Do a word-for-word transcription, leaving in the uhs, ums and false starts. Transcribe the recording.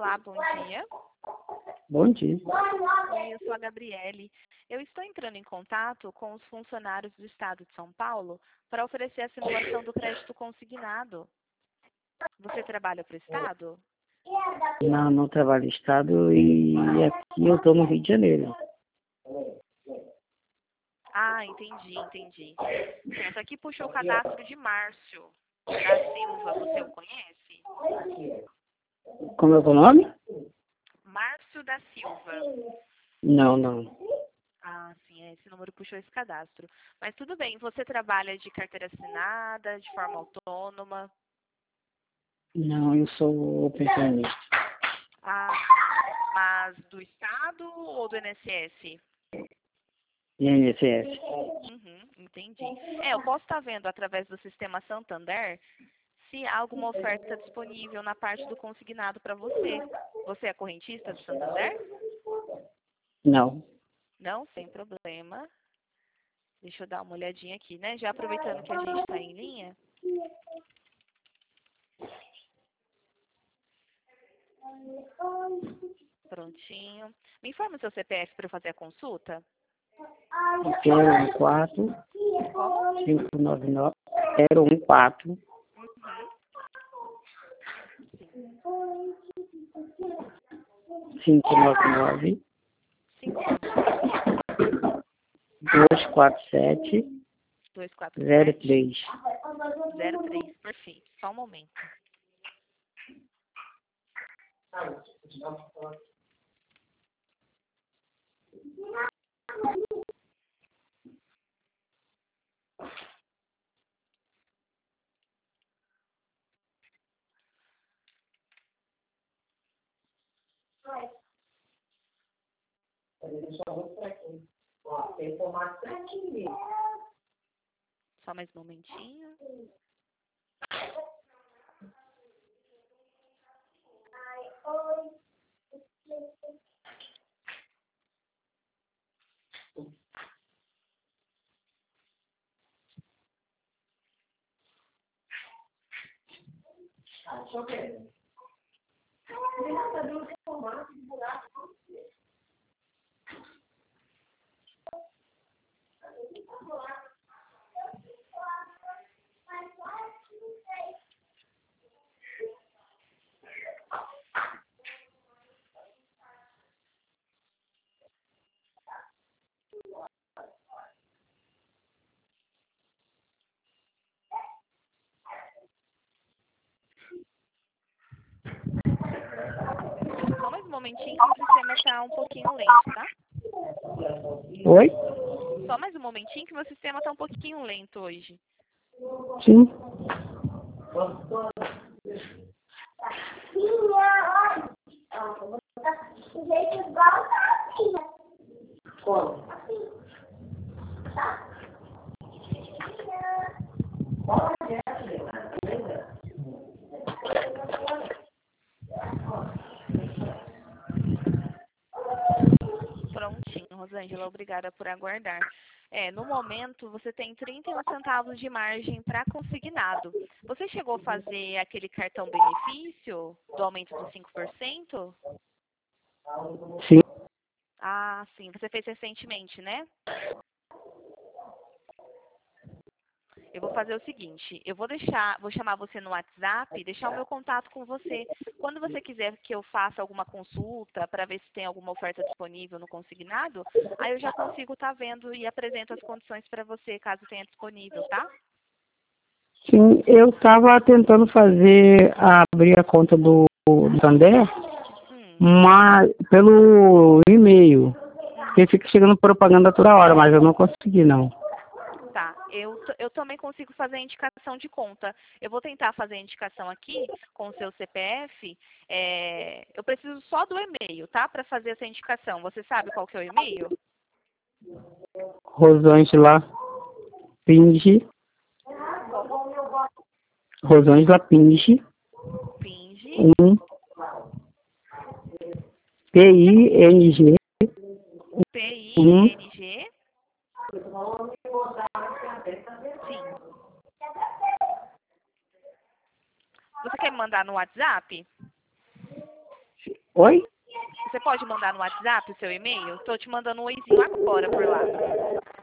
Olá, bom dia. Bom dia. Oi, eu sou a Gabriele. Eu estou entrando em contato com os funcionários do Estado de São Paulo para oferecer a simulação do crédito consignado. Você trabalha para o Estado? Não, não trabalho no estado e aqui eu estou no Rio de Janeiro. Ah, entendi, entendi. Certo, aqui puxou o cadastro de Márcio da Silva. Você o conhece? Como é o nome? Márcio da Silva. Não, não. Ah, sim, é, esse número puxou esse cadastro. Mas tudo bem, você trabalha de carteira assinada, de forma autônoma? Não, eu sou pensionista. Ah, sim. Mas do Estado ou do I N S S? I N S S. Uhum, entendi. É, eu posso estar vendo através do sistema Santander se há alguma oferta disponível na parte do consignado para você. Você é correntista do Santander? Não. Não, sem problema. Deixa eu dar uma olhadinha aqui, né? Já aproveitando que a gente está em linha. Prontinho. Me informa o seu C P F para eu fazer a consulta. zero um quatro, Como? cinco nove nove, zero um quatro, cinco nove nove, cinco nove nove, dois quatro sete, dois quatro zero sete, três. zero três. Perfeito. Só um momento. Só mais um momentinho. Só mais um momentinho que o sistema está um pouquinho lento, tá? Oi? Só mais um momentinho que o meu sistema está um pouquinho lento hoje. Sim. Prontinho, Rosângela, obrigada por aguardar. É, no momento, você tem trinta e um centavos de margem para consignado. Você chegou a fazer aquele cartão benefício do aumento dos cinco por cento? Sim. Ah, sim, você fez recentemente, né? Eu vou fazer o seguinte, eu vou deixar, vou chamar você no WhatsApp, deixar o meu contato com você. Quando você quiser que eu faça alguma consulta para ver se tem alguma oferta disponível no consignado, aí eu já consigo estar vendo e apresento as condições para você, caso tenha disponível, tá? Sim, eu estava tentando fazer, abrir a conta do Santander, Hum, mas pelo e-mail. Porque uhum. fica chegando propaganda toda hora, mas eu não consegui, não. Tá, eu, t- eu também consigo fazer a indicação de conta. Eu vou tentar fazer a indicação aqui com o seu C P F. É, eu preciso só do e-mail, tá? Para fazer essa indicação. Você sabe qual que é o e-mail? Rosângela Pinge, Como? Rosângela Pinge, Finge. um, P I N G, um, P-I-N-G. Sim. Você quer me mandar no WhatsApp? Oi? Você pode mandar no WhatsApp o seu e-mail? Estou te mandando um oizinho agora por lá.